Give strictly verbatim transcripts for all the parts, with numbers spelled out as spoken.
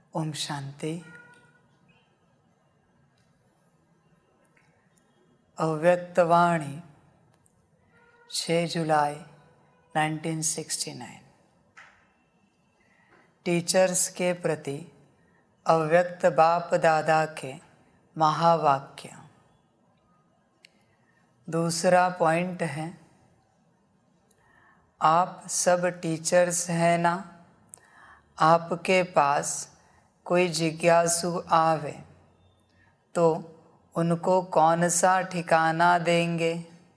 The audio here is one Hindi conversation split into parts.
ओम शांति। अव्यक्तवाणी छह जुलाई उन्नीस सौ उनहत्तर। टीचर्स के प्रति अव्यक्त बाप दादा के महावाक्य। दूसरा पॉइंट है, आप सब टीचर्स हैं ना। आपके पास कोई जिज्ञासु आवे तो उनको कौन सा ठिकाना देंगे?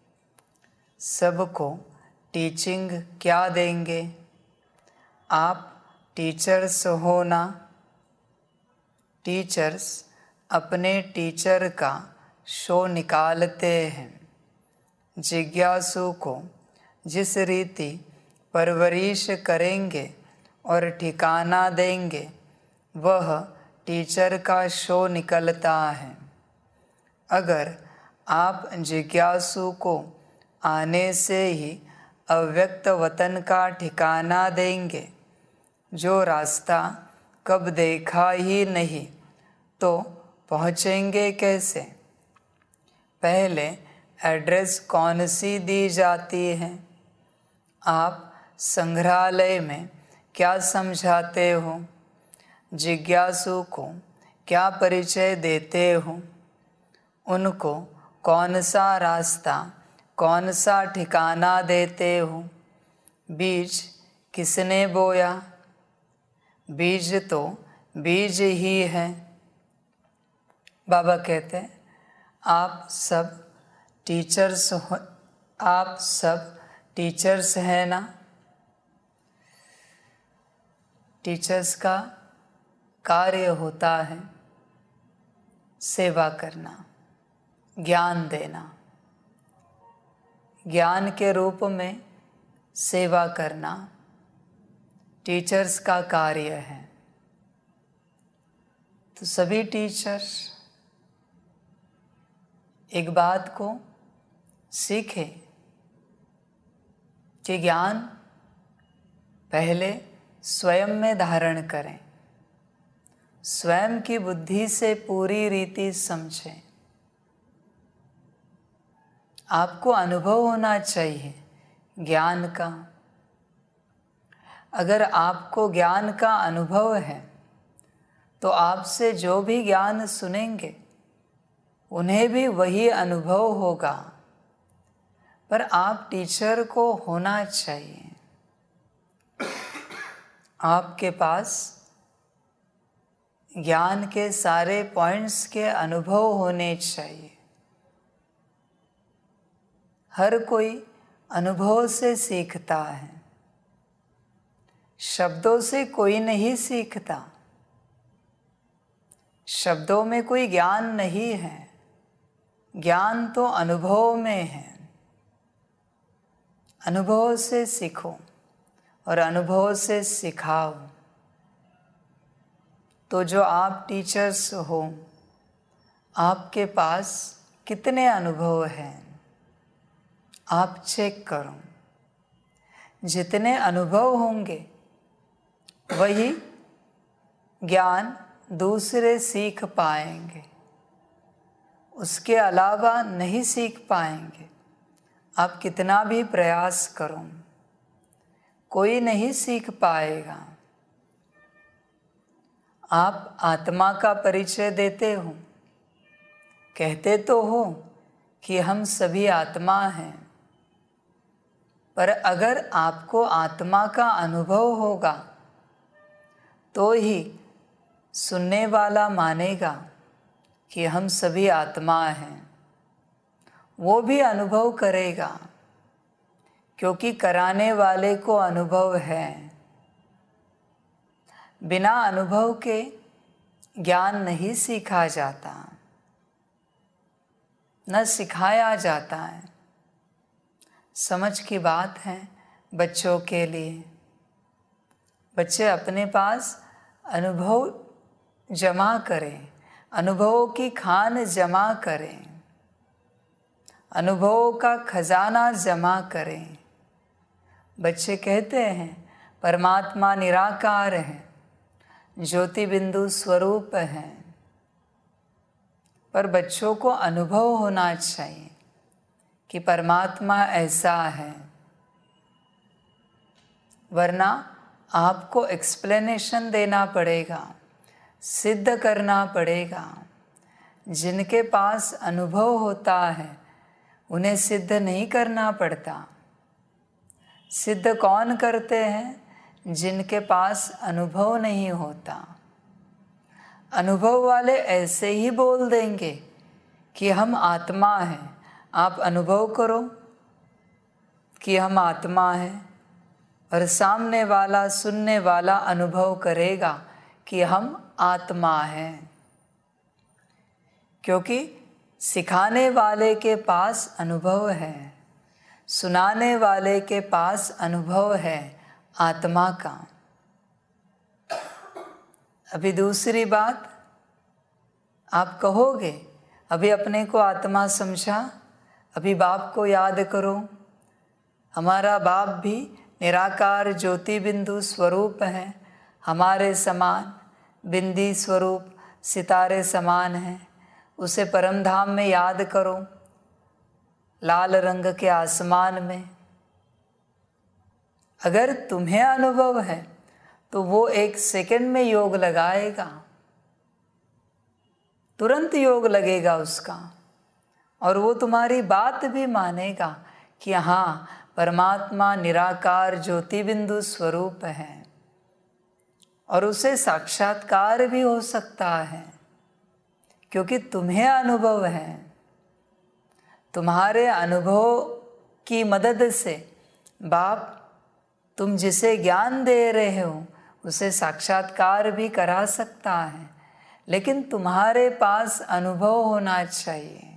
सबको टीचिंग क्या देंगे? आप टीचर्स हो ना। टीचर्स अपने टीचर का शो निकालते हैं। जिज्ञासु को जिस रीति परवरिश करेंगे और ठिकाना देंगे, वह टीचर का शो निकलता है। अगर आप जिज्ञासु को आने से ही अव्यक्त वतन का ठिकाना देंगे, जो रास्ता कब देखा ही नहीं, तो पहुँचेंगे कैसे? पहले एड्रेस कौन सी दी जाती है? आप संग्रहालय में क्या समझाते हो? जिज्ञासु को क्या परिचय देते हो? उनको कौन सा रास्ता, कौन सा ठिकाना देते हो? बीज किसने बोया? बीज तो बीज ही है। बाबा कहते हैं, आप सब टीचर्स हो, आप सब टीचर्स हैं ना। टीचर्स का कार्य होता है सेवा करना, ज्ञान देना। ज्ञान के रूप में सेवा करना टीचर्स का कार्य है। तो सभी टीचर्स एक बात को सीखें कि ज्ञान पहले स्वयं में धारण करें, स्वयं की बुद्धि से पूरी रीति समझें। आपको अनुभव होना चाहिए ज्ञान का। अगर आपको ज्ञान का अनुभव है तो आपसे जो भी ज्ञान सुनेंगे उन्हें भी वही अनुभव होगा। पर आप टीचर को होना चाहिए। आपके पास ज्ञान के सारे पॉइंट्स के अनुभव होने चाहिए। हर कोई अनुभव से सीखता है, शब्दों से कोई नहीं सीखता। शब्दों में कोई ज्ञान नहीं है, ज्ञान तो अनुभव में है। अनुभव से सीखो और अनुभव से सिखाओ। तो जो आप टीचर्स हो, आपके पास कितने अनुभव हैं आप चेक करो। जितने अनुभव होंगे वही ज्ञान दूसरे सीख पाएंगे, उसके अलावा नहीं सीख पाएंगे। आप कितना भी प्रयास करो, कोई नहीं सीख पाएगा। आप आत्मा का परिचय देते हो, कहते तो हो कि हम सभी आत्मा हैं, पर अगर आपको आत्मा का अनुभव होगा तो ही सुनने वाला मानेगा कि हम सभी आत्मा हैं। वो भी अनुभव करेगा, क्योंकि कराने वाले को अनुभव है। बिना अनुभव के ज्ञान नहीं सीखा जाता, न सिखाया जाता है। समझ की बात है बच्चों के लिए। बच्चे अपने पास अनुभव जमा करें, अनुभवों की खान जमा करें, अनुभवों का खजाना जमा करें। बच्चे कहते हैं परमात्मा निराकार है, ज्योति बिंदु स्वरूप हैं। पर बच्चों को अनुभव होना चाहिए कि परमात्मा ऐसा है, वरना आपको एक्सप्लेनेशन देना पड़ेगा, सिद्ध करना पड़ेगा। जिनके पास अनुभव होता है उन्हें सिद्ध नहीं करना पड़ता। सिद्ध कौन करते हैं? जिनके पास अनुभव नहीं होता। अनुभव वाले ऐसे ही बोल देंगे कि हम आत्मा हैं, आप अनुभव करो कि हम आत्मा हैं, और सामने वाला सुनने वाला अनुभव करेगा कि हम आत्मा हैं। क्योंकि सिखाने वाले के पास अनुभव है, सुनाने वाले के पास अनुभव है आत्मा का। अभी दूसरी बात, आप कहोगे अभी अपने को आत्मा समझा, अभी बाप को याद करो। हमारा बाप भी निराकार ज्योति बिंदु स्वरूप है, हमारे समान बिंदी स्वरूप सितारे समान है। उसे परम धाम में याद करो, लाल रंग के आसमान में। अगर तुम्हें अनुभव है तो वो एक सेकंड में योग लगाएगा, तुरंत योग लगेगा उसका, और वो तुम्हारी बात भी मानेगा कि हाँ, परमात्मा निराकार ज्योति बिंदु स्वरूप है। और उसे साक्षात्कार भी हो सकता है, क्योंकि तुम्हें अनुभव है। तुम्हारे अनुभव की मदद से बाप तुम जिसे ज्ञान दे रहे हो उसे साक्षात्कार भी करा सकता है, लेकिन तुम्हारे पास अनुभव होना चाहिए।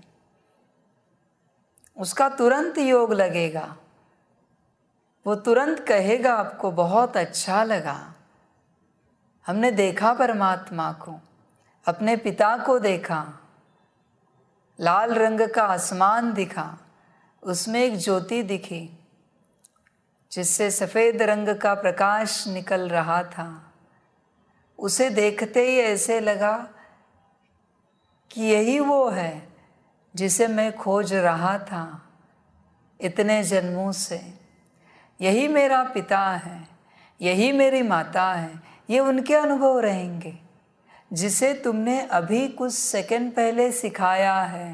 उसका तुरंत योग लगेगा, वो तुरंत कहेगा आपको बहुत अच्छा लगा, हमने देखा परमात्मा को, अपने पिता को देखा, लाल रंग का आसमान दिखा, उसमें एक ज्योति दिखी जिससे सफ़ेद रंग का प्रकाश निकल रहा था। उसे देखते ही ऐसे लगा कि यही वो है जिसे मैं खोज रहा था इतने जन्मों से। यही मेरा पिता है, यही मेरी माता है। ये उनके अनुभव रहेंगे जिसे तुमने अभी कुछ सेकंड पहले सिखाया है।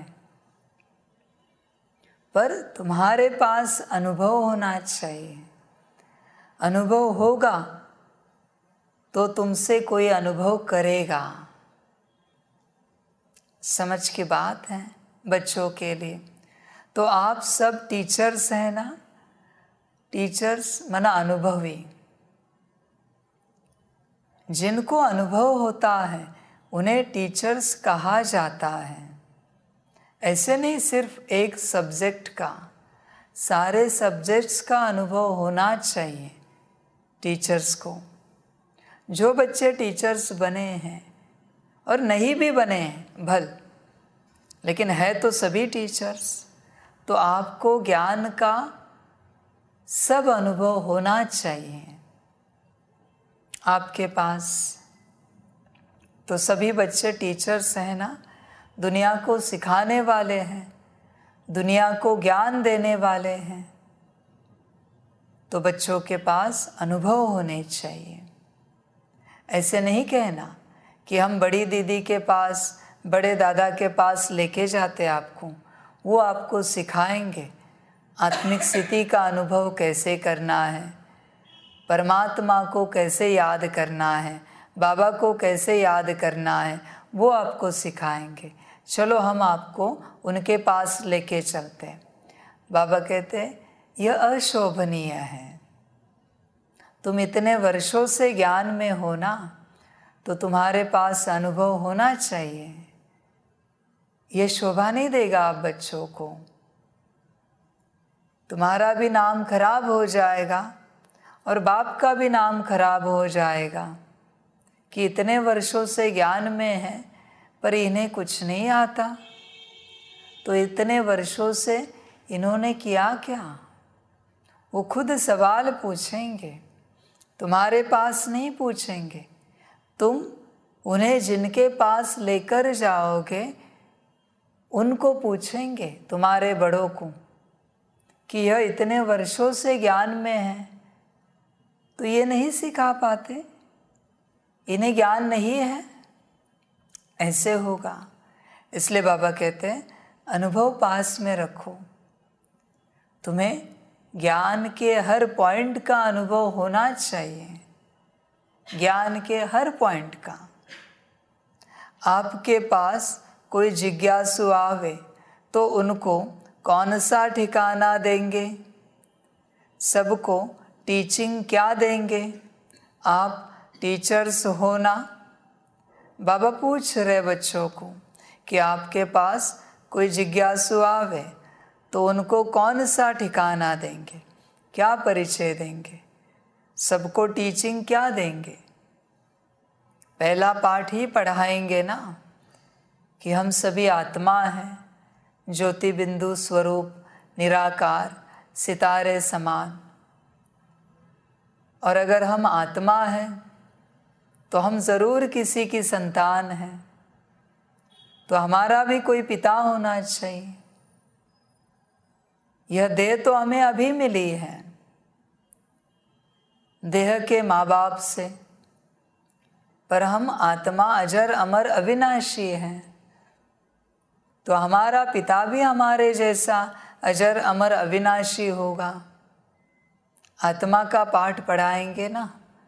पर तुम्हारे पास अनुभव होना चाहिए। अनुभव होगा तो तुमसे कोई अनुभव करेगा। समझ की बात है बच्चों के लिए। तो आप सब टीचर्स हैं ना, टीचर्स माना अनुभवी। जिनको अनुभव होता है उन्हें टीचर्स कहा जाता है। ऐसे नहीं सिर्फ एक सब्जेक्ट का, सारे सब्जेक्ट्स का अनुभव होना चाहिए टीचर्स को। जो बच्चे टीचर्स बने हैं और नहीं भी बने हैं भल, लेकिन है तो सभी टीचर्स, तो आपको ज्ञान का सब अनुभव होना चाहिए आपके पास। तो सभी बच्चे टीचर्स हैं ना, दुनिया को सिखाने वाले हैं, दुनिया को ज्ञान देने वाले हैं। तो बच्चों के पास अनुभव होने चाहिए। ऐसे नहीं कहना कि हम बड़ी दीदी के पास, बड़े दादा के पास लेके जाते आपको, वो आपको सिखाएंगे आत्मिक स्थिति का अनुभव कैसे करना है, परमात्मा को कैसे याद करना है, बाबा को कैसे याद करना है, वो आपको सिखाएंगे। चलो हम आपको उनके पास लेके चलते हैं। बाबा कहते यह अशोभनीय है। तुम इतने वर्षों से ज्ञान में हो ना, तो तुम्हारे पास अनुभव होना चाहिए। ये शोभा नहीं देगा आप बच्चों को, तुम्हारा भी नाम खराब हो जाएगा और बाप का भी नाम खराब हो जाएगा कि इतने वर्षों से ज्ञान में है पर इन्हें कुछ नहीं आता। तो इतने वर्षों से इन्होंने किया क्या? वो खुद सवाल पूछेंगे, तुम्हारे पास नहीं पूछेंगे। तुम उन्हें जिनके पास लेकर जाओगे उनको पूछेंगे, तुम्हारे बड़ों को, कि यह इतने वर्षों से ज्ञान में है तो ये नहीं सिखा पाते, इन्हें ज्ञान नहीं है, ऐसे होगा। इसलिए बाबा कहते हैं अनुभव पास में रखो। तुम्हें ज्ञान के हर पॉइंट का अनुभव होना चाहिए, ज्ञान के हर पॉइंट का। आपके पास कोई जिज्ञासु आवे तो उनको कौन सा ठिकाना देंगे, सबको टीचिंग क्या देंगे? आप टीचर्स हो ना। बाबा पूछ रहे बच्चों को कि आपके पास कोई जिज्ञासु आवे तो उनको कौन सा ठिकाना देंगे, क्या परिचय देंगे, सबको टीचिंग क्या देंगे? पहला पाठ ही पढ़ाएंगे ना कि हम सभी आत्मा हैं, ज्योति बिंदु स्वरूप, निराकार, सितारे समान। और अगर हम आत्मा हैं तो हम ज़रूर किसी की संतान हैं, तो हमारा भी कोई पिता होना चाहिए। यह देह तो हमें अभी मिली है, देह के माँ बाप से, पर हम आत्मा अजर अमर अविनाशी हैं, तो हमारा पिता भी हमारे जैसा अजर अमर अविनाशी होगा। आत्मा का पाठ पढ़ाएंगे ना,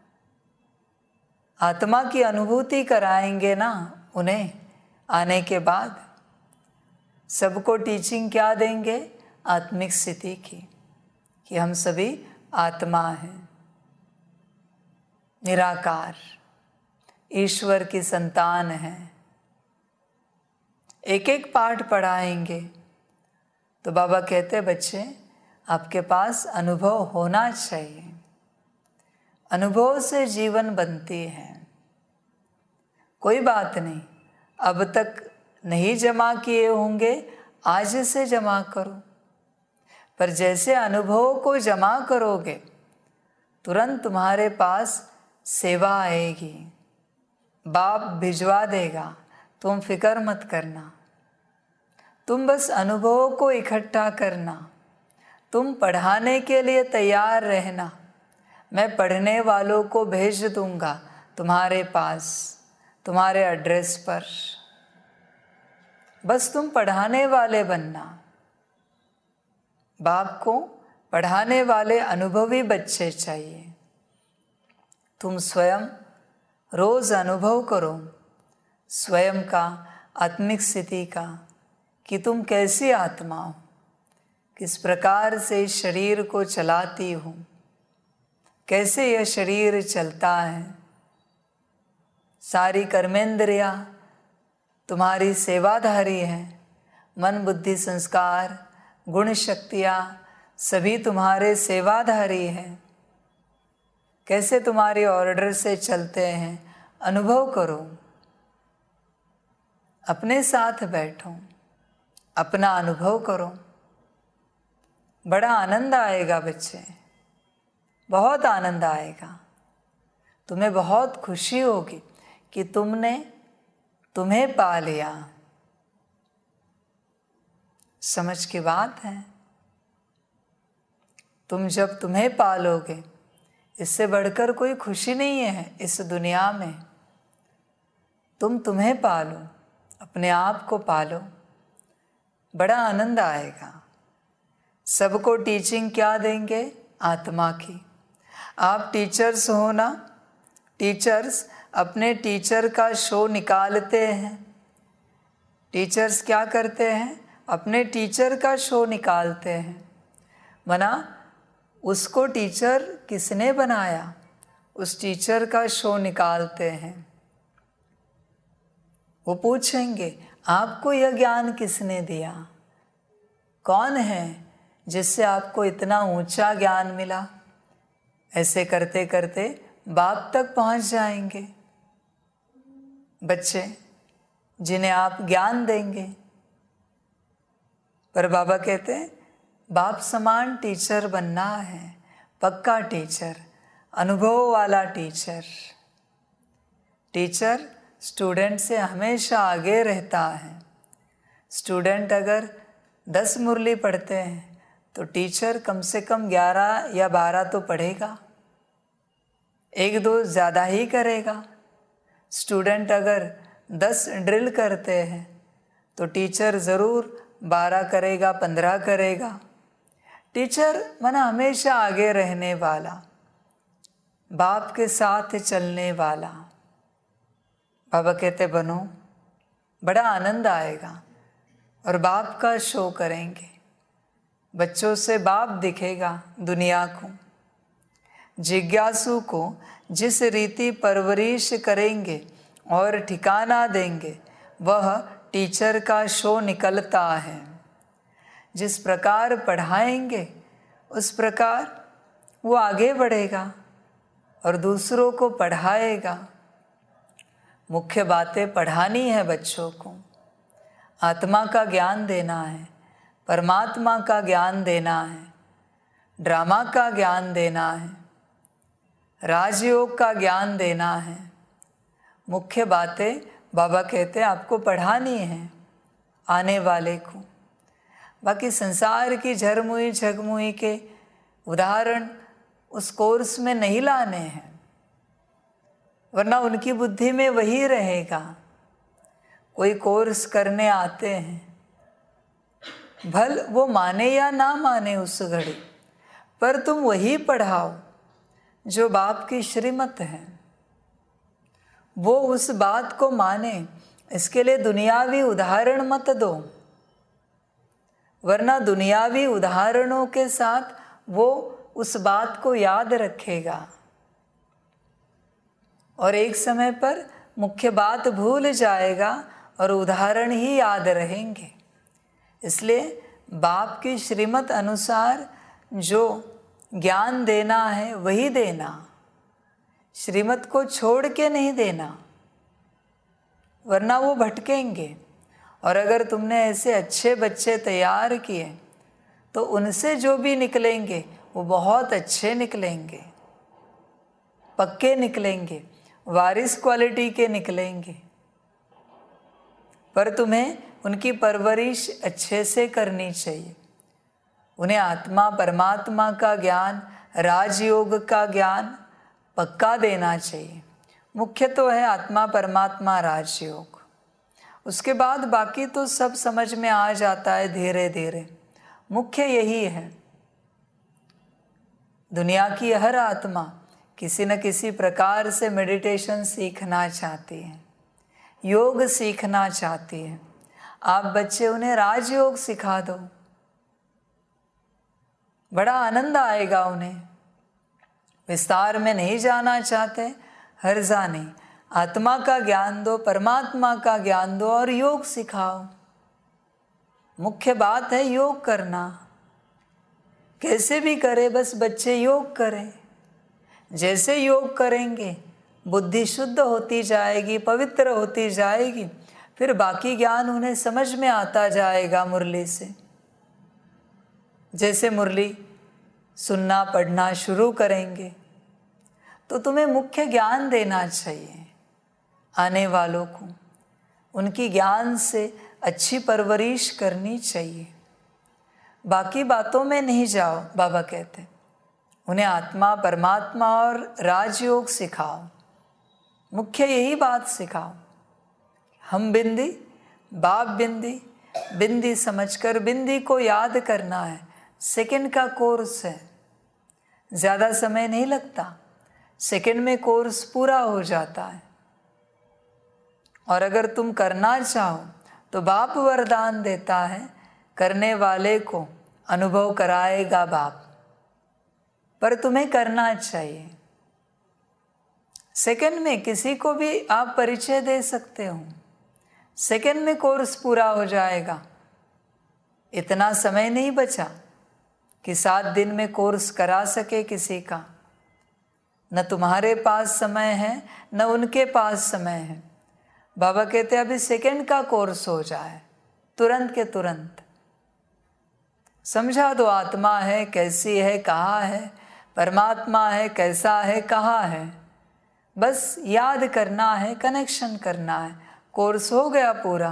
आत्मा की अनुभूति कराएंगे ना उन्हें आने के बाद। सबको टीचिंग क्या देंगे? आत्मिक स्थिति की, कि हम सभी आत्मा हैं, निराकार, ईश्वर की संतान हैं। एक एक पाठ पढ़ाएंगे तो बाबा कहते बच्चे आपके पास अनुभव होना चाहिए, अनुभव से जीवन बनती है। कोई बात नहीं, अब तक नहीं जमा किए होंगे, आज से जमा करो। पर जैसे अनुभव को जमा करोगे तुरंत तुम्हारे पास सेवा आएगी, बाप भिजवा देगा, तुम फिक्र मत करना। तुम बस अनुभव को इकट्ठा करना, तुम पढ़ाने के लिए तैयार रहना। मैं पढ़ने वालों को भेज दूंगा तुम्हारे पास, तुम्हारे एड्रेस पर। बस तुम पढ़ाने वाले बनना। बाप को पढ़ाने वाले अनुभवी बच्चे चाहिए। तुम स्वयं रोज अनुभव करो स्वयं का, आत्मिक स्थिति का, कि तुम कैसी आत्मा हो, किस प्रकार से शरीर को चलाती हो, कैसे यह शरीर चलता है। सारी कर्मेंद्रियाँ तुम्हारी सेवाधारी हैं, मन बुद्धि संस्कार गुण शक्तियाँ सभी तुम्हारे सेवाधारी हैं। कैसे तुम्हारे ऑर्डर से चलते हैं, अनुभव करो। अपने साथ बैठो, अपना अनुभव करो। बड़ा आनंद आएगा बच्चे, बहुत आनंद आएगा। तुम्हें बहुत खुशी होगी कि तुमने तुम्हें पा लिया। समझ की बात है। तुम जब तुम्हें पालोगे, इससे बढ़कर कोई खुशी नहीं है इस दुनिया में। तुम तुम्हें पालो, अपने आप को पालो, बड़ा आनंद आएगा। सबको टीचिंग क्या देंगे? आत्मा की। आप टीचर्स हो ना, टीचर्स अपने टीचर का शो निकालते हैं। टीचर्स क्या करते हैं? अपने टीचर का शो निकालते हैं। मना उसको टीचर किसने बनाया, उस टीचर का शो निकालते हैं। वो पूछेंगे आपको यह ज्ञान किसने दिया, कौन है जिससे आपको इतना ऊंचा ज्ञान मिला। ऐसे करते करते बाप तक पहुंच जाएंगे बच्चे, जिन्हें आप ज्ञान देंगे। पर बाबा कहते हैं बाप समान टीचर बनना है, पक्का टीचर, अनुभव वाला टीचर। टीचर स्टूडेंट से हमेशा आगे रहता है। स्टूडेंट अगर दस मुरली पढ़ते हैं तो टीचर कम से कम ग्यारह या बारह तो पढ़ेगा, एक दो ज़्यादा ही करेगा। स्टूडेंट अगर दस ड्रिल करते हैं तो टीचर ज़रूर बारह करेगा, पंद्रह करेगा। टीचर माना हमेशा आगे रहने वाला, बाप के साथ चलने वाला। बाबा कहते बनो, बड़ा आनंद आएगा और बाप का शो करेंगे। बच्चों से बाप दिखेगा दुनिया को। जिज्ञासु को जिस रीति परवरिश करेंगे और ठिकाना देंगे, वह टीचर का शो निकलता है। जिस प्रकार पढ़ाएंगे उस प्रकार वो आगे बढ़ेगा और दूसरों को पढ़ाएगा। मुख्य बातें पढ़ानी है बच्चों को, आत्मा का ज्ञान देना है, परमात्मा का ज्ञान देना है, ड्रामा का ज्ञान देना है, राजयोग का ज्ञान देना है। मुख्य बातें बाबा कहते हैं आपको पढ़ानी है आने वाले को। बाकी संसार की झरमुई झगमुई के उदाहरण उस कोर्स में नहीं लाने हैं, वरना उनकी बुद्धि में वही रहेगा। कोई कोर्स करने आते हैं, भल वो माने या ना माने उस घड़ी, पर तुम वही पढ़ाओ जो बाप की श्रीमत है। वो उस बात को माने, इसके लिए दुनियावी उदाहरण मत दो, वरना दुनियावी उदाहरणों के साथ वो उस बात को याद रखेगा और एक समय पर मुख्य बात भूल जाएगा और उदाहरण ही याद रहेंगे। इसलिए बाप की श्रीमत अनुसार जो ज्ञान देना है वही देना, श्रीमत को छोड़ के नहीं देना, वरना वो भटकेंगे। और अगर तुमने ऐसे अच्छे बच्चे तैयार किए तो उनसे जो भी निकलेंगे वो बहुत अच्छे निकलेंगे, पक्के निकलेंगे, वारिस क्वालिटी के निकलेंगे। पर तुम्हें उनकी परवरिश अच्छे से करनी चाहिए। उन्हें आत्मा परमात्मा का ज्ञान, राजयोग का ज्ञान पक्का देना चाहिए। मुख्य तो है आत्मा परमात्मा राजयोग, उसके बाद बाकी तो सब समझ में आ जाता है धीरे धीरे। मुख्य यही है। दुनिया की हर आत्मा किसी न किसी प्रकार से मेडिटेशन सीखना चाहती है, योग सीखना चाहती है। आप बच्चे उन्हें राजयोग सिखा दो, बड़ा आनंद आएगा उन्हें। विस्तार में नहीं जाना चाहते, हर्जा नहीं, आत्मा का ज्ञान दो, परमात्मा का ज्ञान दो और योग सिखाओ। मुख्य बात है योग करना, कैसे भी करे, बस बच्चे योग करें। जैसे योग करेंगे बुद्धि शुद्ध होती जाएगी, पवित्र होती जाएगी, फिर बाकी ज्ञान उन्हें समझ में आता जाएगा मुरली से। जैसे मुरली सुनना पढ़ना शुरू करेंगे तो तुम्हें मुख्य ज्ञान देना चाहिए आने वालों को, उनकी ज्ञान से अच्छी परवरिश करनी चाहिए। बाकी बातों में नहीं जाओ, बाबा कहते उन्हें आत्मा परमात्मा और राजयोग सिखाओ। मुख्य यही बात सिखाओ, हम बिंदी बाप बिंदी, बिंदी समझकर बिंदी को याद करना है। सेकंड का कोर्स है, ज़्यादा समय नहीं लगता, सेकंड में कोर्स पूरा हो जाता है। और अगर तुम करना चाहो तो बाप वरदान देता है, करने वाले को अनुभव कराएगा बाप, पर तुम्हें करना चाहिए। सेकंड में किसी को भी आप परिचय दे सकते हो, सेकंड में कोर्स पूरा हो जाएगा। इतना समय नहीं बचा कि सात दिन में कोर्स करा सके किसी का। न तुम्हारे पास समय है न उनके पास समय है। बाबा कहते अभी सेकंड का कोर्स हो जाए, तुरंत के तुरंत समझा दो आत्मा है कैसी है, कहाँ है, परमात्मा है कैसा है, कहाँ है। बस याद करना है, कनेक्शन करना है, कोर्स हो गया पूरा।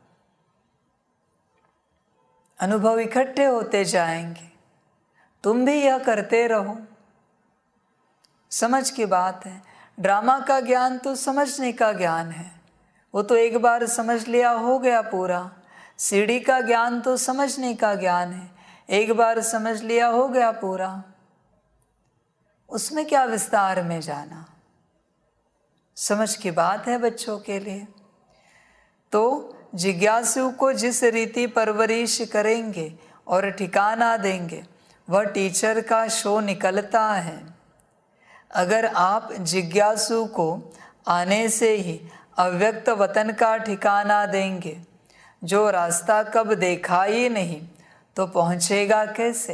अनुभव इकट्ठे होते जाएंगे, तुम भी यह करते रहो। समझ की बात है। ड्रामा का ज्ञान तो समझने का ज्ञान है, वो तो एक बार समझ लिया हो गया पूरा। सीढ़ी का ज्ञान तो समझने का ज्ञान है, एक बार समझ लिया हो गया पूरा। उसमें क्या विस्तार में जाना, समझ की बात है बच्चों के लिए। तो जिज्ञासु को जिस रीति परवरिश करेंगे और ठिकाना देंगे, वह टीचर का शो निकलता है। अगर आप जिज्ञासु को आने से ही अव्यक्त वतन का ठिकाना देंगे, जो रास्ता कब देखा ही नहीं, तो पहुंचेगा कैसे?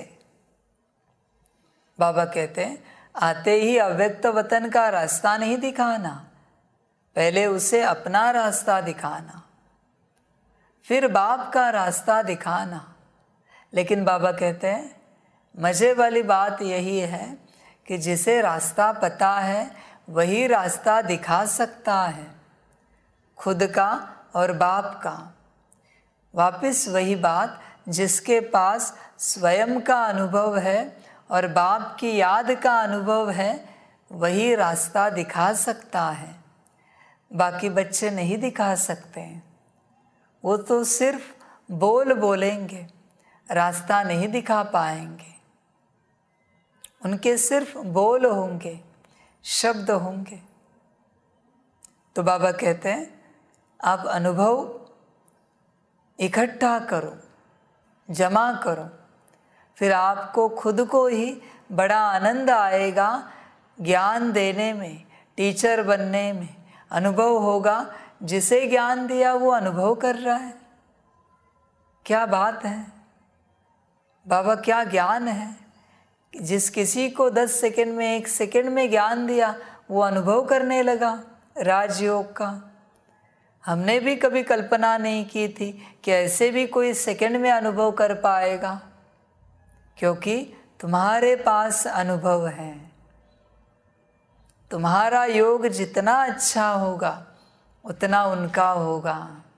बाबा कहते हैं, आते ही अव्यक्त वतन का रास्ता नहीं दिखाना, पहले उसे अपना रास्ता दिखाना, फिर बाप का रास्ता दिखाना। लेकिन बाबा कहते हैं, मज़े वाली बात यही है कि जिसे रास्ता पता है वही रास्ता दिखा सकता है, खुद का और बाप का। वापस वही बात, जिसके पास स्वयं का अनुभव है और बाप की याद का अनुभव है, वही रास्ता दिखा सकता है। बाकी बच्चे नहीं दिखा सकते हैं, वो तो सिर्फ बोल बोलेंगे, रास्ता नहीं दिखा पाएंगे। उनके सिर्फ बोल होंगे, शब्द होंगे। तो बाबा कहते हैं, आप अनुभव इकट्ठा करो, जमा करो, फिर आपको खुद को ही बड़ा आनंद आएगा ज्ञान देने में, टीचर बनने में। अनुभव होगा, जिसे ज्ञान दिया वो अनुभव कर रहा है। क्या बात है बाबा, क्या ज्ञान है। जिस किसी को दस सेकंड में, एक सेकंड में ज्ञान दिया, वो अनुभव करने लगा राजयोग का। हमने भी कभी कल्पना नहीं की थी कि ऐसे भी कोई सेकंड में अनुभव कर पाएगा, क्योंकि तुम्हारे पास अनुभव है। तुम्हारा योग जितना अच्छा होगा उतना उनका होगा।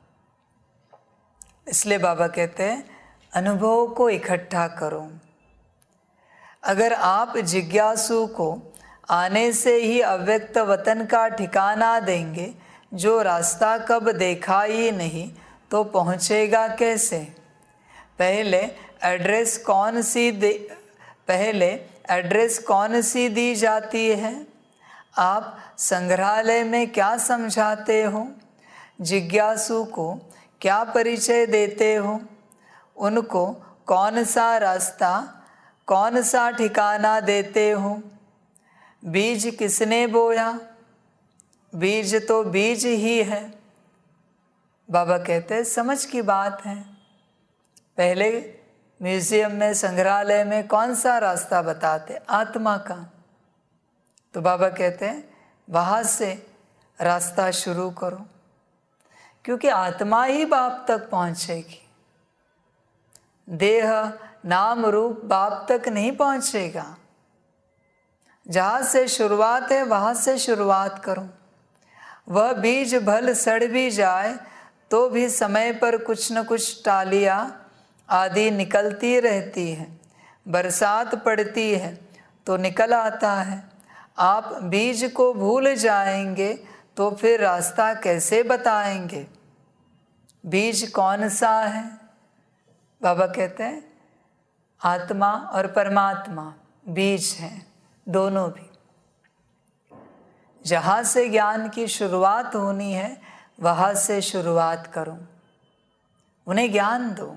इसलिए बाबा कहते हैं, अनुभव को इकट्ठा करो। अगर आप जिज्ञासु को आने से ही अव्यक्त वतन का ठिकाना देंगे, जो रास्ता कब देखा ही नहीं, तो पहुँचेगा कैसे? पहले एड्रेस कौन सी दे पहले एड्रेस कौन सी दी जाती है? आप संग्रहालय में क्या समझाते हो? जिज्ञासु को क्या परिचय देते हो? उनको कौन सा रास्ता, कौन सा ठिकाना देते हो? बीज किसने बोया? बीज तो बीज ही है। बाबा कहते हैं, समझ की बात है। पहले म्यूजियम में, संग्रहालय में कौन सा रास्ता बताते? आत्मा का। तो बाबा कहते हैं, वहाँ से रास्ता शुरू करो, क्योंकि आत्मा ही बाप तक पहुँचेगी। देह, नाम, रूप बाप तक नहीं पहुँचेगा। जहाँ से शुरुआत है वहाँ से शुरुआत करो। वह बीज भल सड़ भी जाए तो भी समय पर कुछ न कुछ टालियाँ आदि निकलती रहती है। बरसात पड़ती है तो निकल आता है। आप बीज को भूल जाएंगे तो फिर रास्ता कैसे बताएंगे? बीज कौन सा है? बाबा कहते हैं, आत्मा और परमात्मा बीज हैं, दोनों भी। जहाँ से ज्ञान की शुरुआत होनी है, वहाँ से शुरुआत करो, उन्हें ज्ञान दो।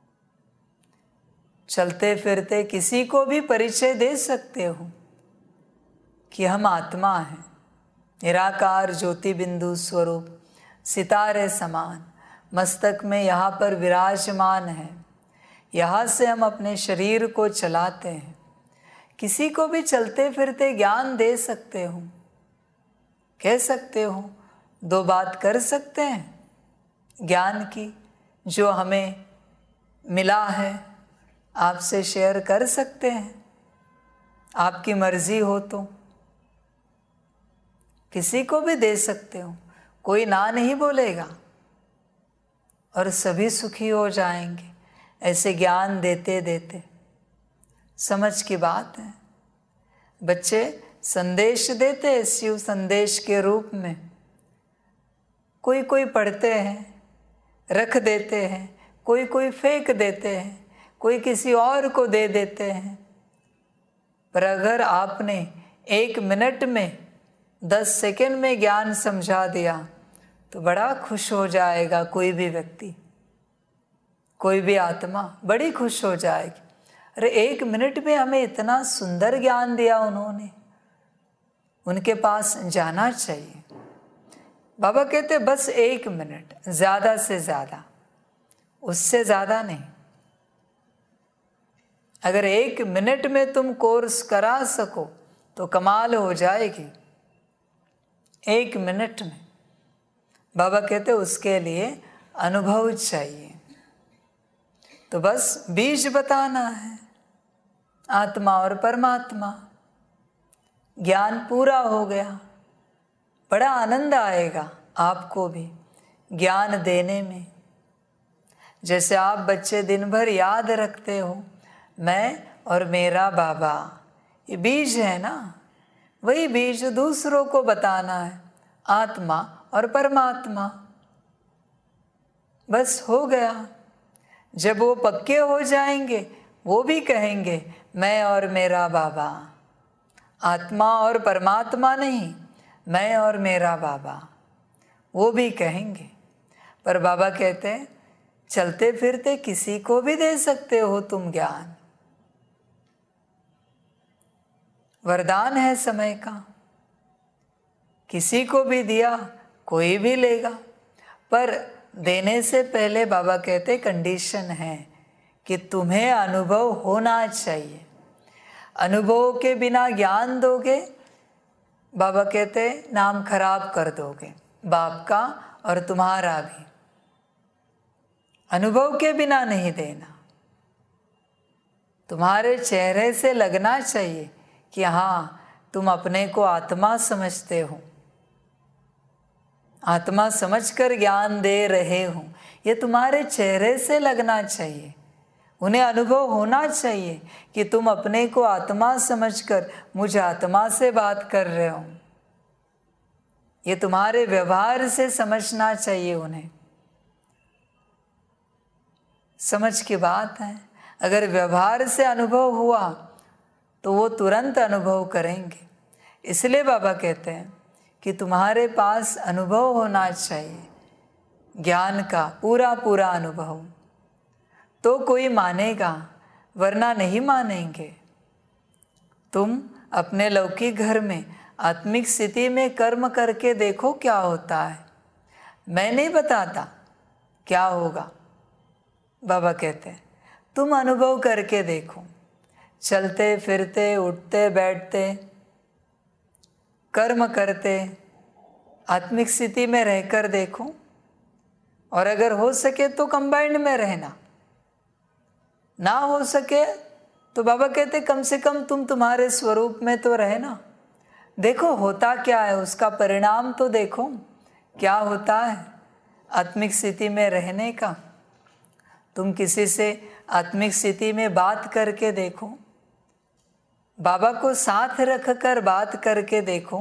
चलते फिरते किसी को भी परिचय दे सकते हो कि हम आत्मा हैं, निराकार ज्योति बिंदु स्वरूप, सितारे समान मस्तक में यहाँ पर विराजमान है। यहाँ से हम अपने शरीर को चलाते हैं। किसी को भी चलते फिरते ज्ञान दे सकते हो, कह सकते हो, दो बात कर सकते हैं ज्ञान की, जो हमें मिला है आपसे शेयर कर सकते हैं, आपकी मर्जी हो तो। किसी को भी दे सकते हो, कोई ना नहीं बोलेगा और सभी सुखी हो जाएंगे ऐसे ज्ञान देते देते। समझ की बात है। बच्चे संदेश देते हैं शिव संदेश के रूप में, कोई कोई पढ़ते हैं, रख देते हैं, कोई कोई फेंक देते हैं, कोई किसी और को दे देते हैं। पर अगर आपने एक मिनट में दस सेकंड में ज्ञान समझा दिया तो बड़ा खुश हो जाएगा कोई भी व्यक्ति, कोई भी आत्मा बड़ी खुश हो जाएगी। अरे एक मिनट में हमें इतना सुंदर ज्ञान दिया उन्होंने, उनके पास जाना चाहिए। बाबा कहते बस एक मिनट, ज़्यादा से ज़्यादा, उससे ज़्यादा नहीं। अगर एक मिनट में तुम कोर्स करा सको तो कमाल हो जाएगी। एक मिनट में बाबा कहते उसके लिए अनुभव चाहिए। तो बस बीज बताना है, आत्मा और परमात्मा। ज्ञान पूरा हो गया, बड़ा आनंद आएगा आपको भी ज्ञान देने में। जैसे आप बच्चे दिन भर याद रखते हो मैं और मेरा बाबा, ये बीज है ना, वही बीज दूसरों को बताना है, आत्मा और परमात्मा। बस हो गया। जब वो पक्के हो जाएंगे वो भी कहेंगे मैं और मेरा बाबा, आत्मा और परमात्मा नहीं, मैं और मेरा बाबा, वो भी कहेंगे। पर बाबा कहते हैं चलते फिरते किसी को भी दे सकते हो तुम ज्ञान, वरदान है समय का। किसी को भी दिया कोई भी लेगा, पर देने से पहले बाबा कहते कंडीशन है कि तुम्हें अनुभव होना चाहिए। अनुभव के बिना ज्ञान दोगे, बाबा कहते नाम खराब कर दोगे, बाप का और तुम्हारा भी। अनुभव के बिना नहीं देना, तुम्हारे चेहरे से लगना चाहिए कि हाँ तुम अपने को आत्मा समझते हो, आत्मा समझकर ज्ञान दे रहे हो, ये तुम्हारे चेहरे से लगना चाहिए। उन्हें अनुभव होना चाहिए कि तुम अपने को आत्मा समझकर मुझे आत्मा से बात कर रहे हो। ये तुम्हारे व्यवहार से समझना चाहिए उन्हें। समझ की बात है। अगर व्यवहार से अनुभव हुआ तो वो तुरंत अनुभव करेंगे। इसलिए बाबा कहते हैं कि तुम्हारे पास अनुभव होना चाहिए, ज्ञान का पूरा पूरा अनुभव, तो कोई मानेगा, वरना नहीं मानेंगे। तुम अपने लौकिक घर में आत्मिक स्थिति में कर्म करके देखो क्या होता है। मैं नहीं बताता क्या होगा, बाबा कहते हैं तुम अनुभव करके देखो। चलते फिरते उठते बैठते कर्म करते आत्मिक स्थिति में रहकर देखो, और अगर हो सके तो कंबाइंड में रहना, ना हो सके तो बाबा कहते कम से कम तुम तुम्हारे स्वरूप में तो रहना। देखो होता क्या है, उसका परिणाम तो देखो क्या होता है आत्मिक स्थिति में रहने का। तुम किसी से आत्मिक स्थिति में बात करके देखो, बाबा को साथ रखकर बात करके देखो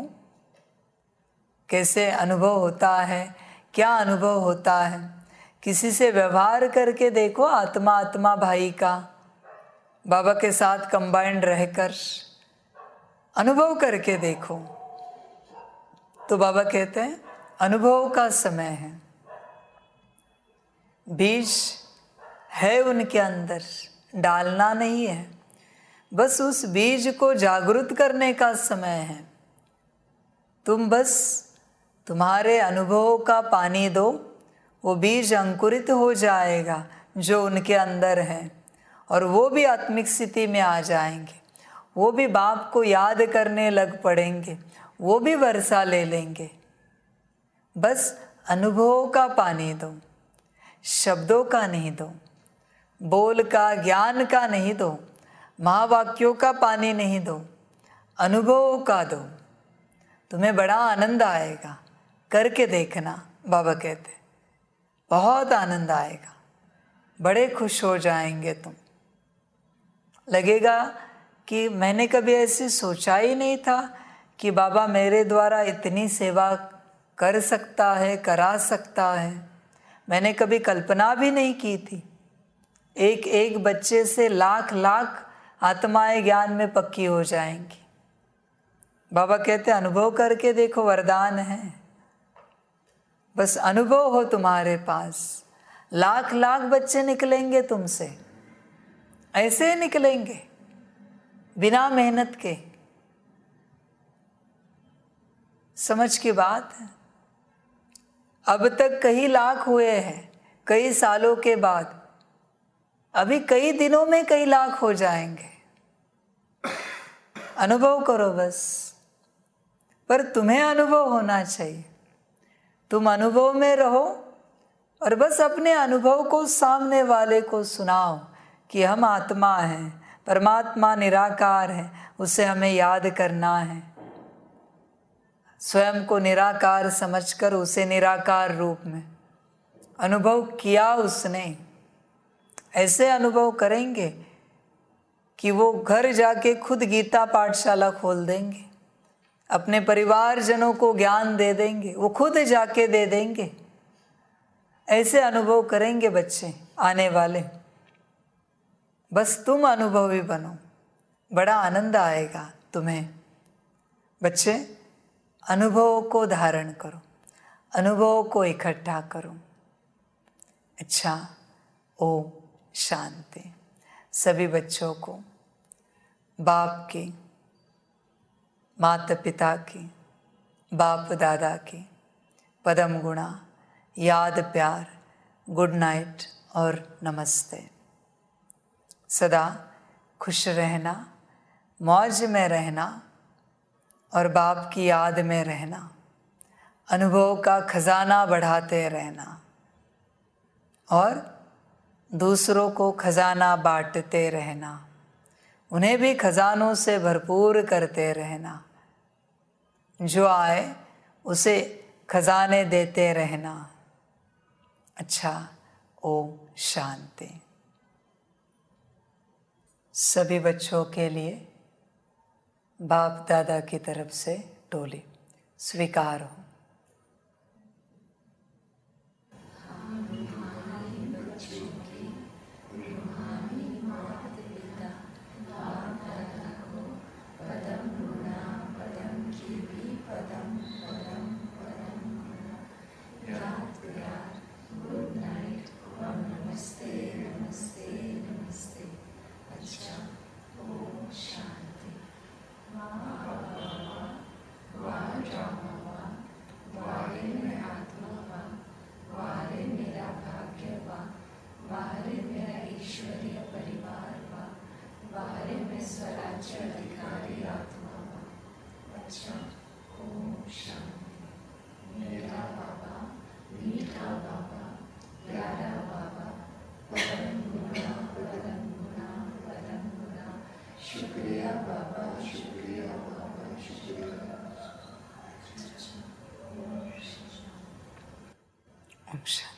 कैसे अनुभव होता है, क्या अनुभव होता है। किसी से व्यवहार करके देखो आत्मा आत्मा भाई का, बाबा के साथ कंबाइंड रहकर अनुभव करके देखो। तो बाबा कहते हैं अनुभव का समय है। बीज है उनके अंदर, डालना नहीं है, बस उस बीज को जागृत करने का समय है। तुम बस तुम्हारे अनुभव का पानी दो, वो बीज अंकुरित हो जाएगा जो उनके अंदर है, और वो भी आत्मिक स्थिति में आ जाएंगे। वो भी बाप को याद करने लग पड़ेंगे, वो भी वर्षा ले लेंगे। बस अनुभव का पानी दो, शब्दों का नहीं दो, बोल का ज्ञान का नहीं दो, महावाक्यों का पानी नहीं दो, अनुभव का दो। तुम्हें बड़ा आनंद आएगा, करके देखना। बाबा कहते बहुत आनंद आएगा, बड़े खुश हो जाएंगे तुम। लगेगा कि मैंने कभी ऐसे सोचा ही नहीं था कि बाबा मेरे द्वारा इतनी सेवा कर सकता है, करा सकता है। मैंने कभी कल्पना भी नहीं की थी। एक एक बच्चे से लाख लाख आत्माएं ज्ञान में पक्की हो जाएंगी। बाबा कहते अनुभव करके देखो, वरदान है। बस अनुभव हो तुम्हारे पास, लाख लाख बच्चे निकलेंगे तुमसे, ऐसे निकलेंगे बिना मेहनत के। समझ की बात है। अब तक कई लाख हुए हैं, कई सालों के बाद, अभी कई दिनों में कई लाख हो जाएंगे। अनुभव करो बस। पर तुम्हें अनुभव होना चाहिए। तुम अनुभव में रहो और बस अपने अनुभव को सामने वाले को सुनाओ कि हम आत्मा हैं, परमात्मा निराकार है, उसे हमें याद करना है। स्वयं को निराकार समझकर उसे निराकार रूप में अनुभव किया उसने। ऐसे अनुभव करेंगे कि वो घर जाके खुद गीता पाठशाला खोल देंगे, अपने परिवारजनों को ज्ञान दे देंगे, वो खुद जाके दे देंगे। ऐसे अनुभव करेंगे बच्चे आने वाले। बस तुम अनुभवी बनो, बड़ा आनंद आएगा तुम्हें। बच्चे अनुभव को धारण करो, अनुभव को इकट्ठा करो। अच्छा, ओम शांति। सभी बच्चों को बाप की, माता पिता की, बाप दादा की पदम गुणा, याद प्यार, गुड नाइट और नमस्ते। सदा खुश रहना, मौज में रहना और बाप की याद में रहना। अनुभव का खजाना बढ़ाते रहना और दूसरों को खजाना बांटते रहना। उन्हें भी खजानों से भरपूर करते रहना। जो आए उसे खजाने देते रहना। अच्छा, ओम शांति। सभी बच्चों के लिए बाप दादा की तरफ से टोली स्वीकार हो। Om Shanti.